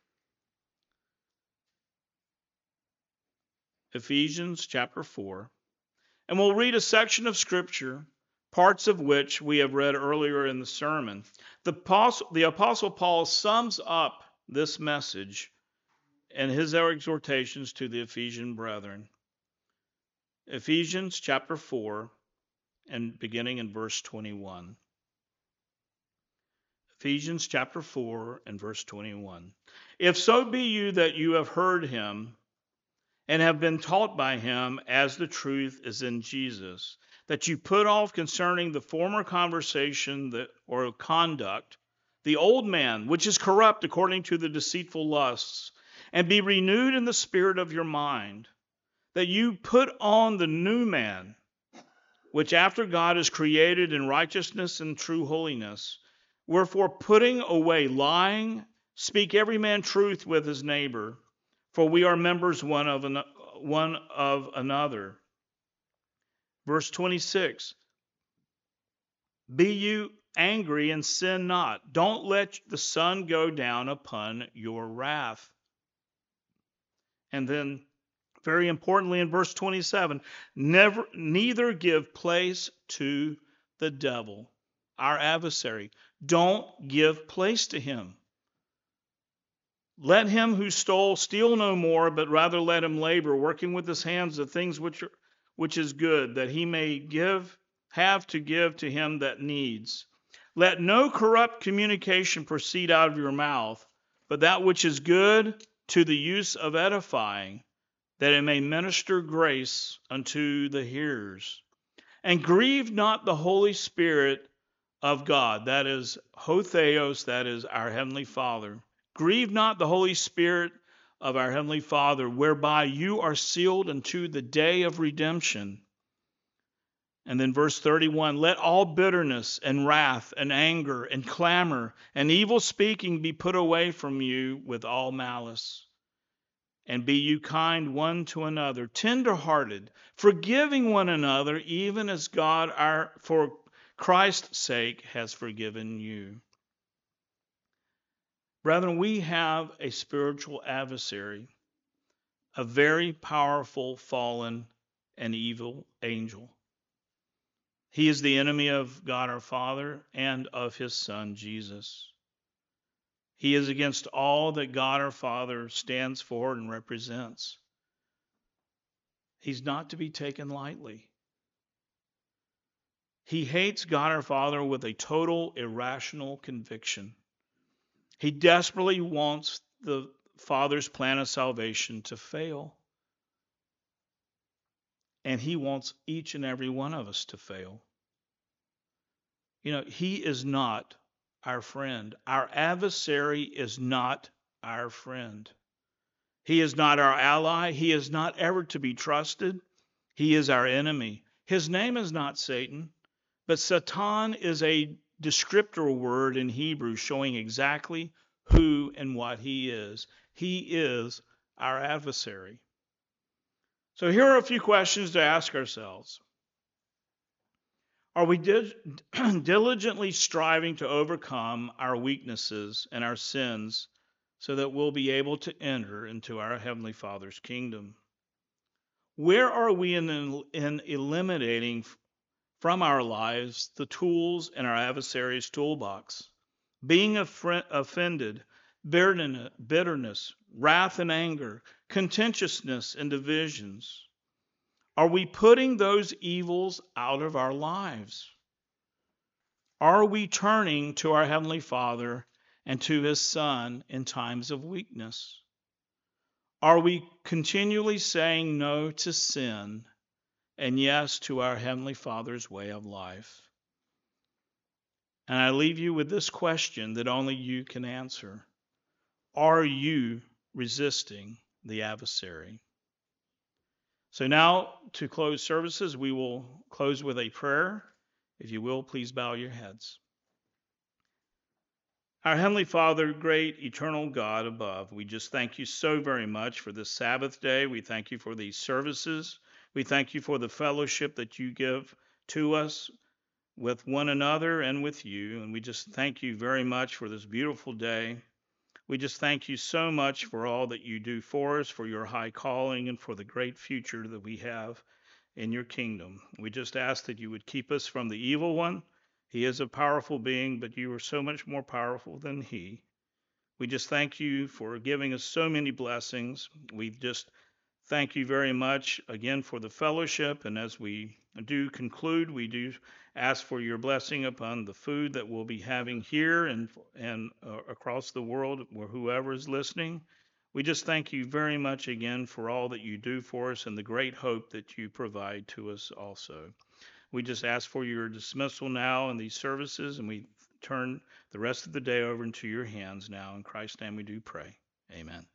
Ephesians chapter four. And we'll read a section of Scripture, parts of which we have read earlier in the sermon. The Apostle, the Apostle Paul sums up this message and his exhortations to the Ephesian brethren. Ephesians chapter four, and beginning in verse twenty-one. Ephesians chapter four and verse twenty-one. If so be you that you have heard him and have been taught by him as the truth is in Jesus, that you put off concerning the former conversation that, or conduct, the old man, which is corrupt according to the deceitful lusts, and be renewed in the spirit of your mind, that you put on the new man, which after God is created in righteousness and true holiness. Wherefore, putting away lying, speak every man truth with his neighbor, for we are members one of, an, one of another. Verse twenty-six, be you angry and sin not. Don't let the sun go down upon your wrath. And then, very importantly, in verse twenty-seven, never, neither give place to the devil, our adversary. Don't give place to him. Let him who stole steal no more, but rather let him labor, working with his hands the things which are, which is good, that he may give, have to give to him that needs. Let no corrupt communication proceed out of your mouth, but that which is good to the use of edifying, that it may minister grace unto the hearers. And grieve not the Holy Spirit of God, that is Ho Theos, that is our Heavenly Father. Grieve not the Holy Spirit of our Heavenly Father, whereby you are sealed unto the day of redemption. And then verse thirty-one, let all bitterness and wrath and anger and clamor and evil speaking be put away from you with all malice. And be you kind one to another, tender-hearted, forgiving one another, even as God our for Christ's sake has forgiven you. Brethren, we have a spiritual adversary, a very powerful, fallen, and evil angel. He is the enemy of God our Father and of his Son, Jesus. He is against all that God our Father stands for and represents. He's not to be taken lightly. He hates God our Father with a total irrational conviction. He desperately wants the Father's plan of salvation to fail. And he wants each and every one of us to fail. You know, he is not our friend. Our adversary is not our friend. He is not our ally. He is not ever to be trusted. He is our enemy. His name is not Satan, but Satan is a descriptor word in Hebrew showing exactly who and what he is. He is our adversary. So here are a few questions to ask ourselves. Are we di- diligently striving to overcome our weaknesses and our sins so that we'll be able to enter into our Heavenly Father's kingdom? Where are we in, in eliminating from our lives the tools in our adversary's toolbox? Being offended, bitterness, wrath and anger, contentiousness and divisions. Are we putting those evils out of our lives? Are we turning to our Heavenly Father and to his Son in times of weakness? Are we continually saying no to sin and yes to our Heavenly Father's way of life? And I leave you with this question that only you can answer. Are you resisting the adversary? So now, to close services, we will close with a prayer. If you will, please bow your heads. Our Heavenly Father, great eternal God above, we just thank you so very much for this Sabbath day. We thank you for these services. We thank you for the fellowship that you give to us with one another and with you. And we just thank you very much for this beautiful day. We just thank you so much for all that you do for us, for your high calling, and for the great future that we have in your kingdom. We just ask that you would keep us from the evil one. He is a powerful being, but you are so much more powerful than he. We just thank you for giving us so many blessings. We just thank you very much again for the fellowship. And as we do conclude, we do ask for your blessing upon the food that we'll be having here and and uh, across the world, where whoever is listening. We just thank you very much again for all that you do for us and the great hope that you provide to us also. We just ask for your dismissal now in these services, and we turn the rest of the day over into your hands now. In Christ's name we do pray. Amen.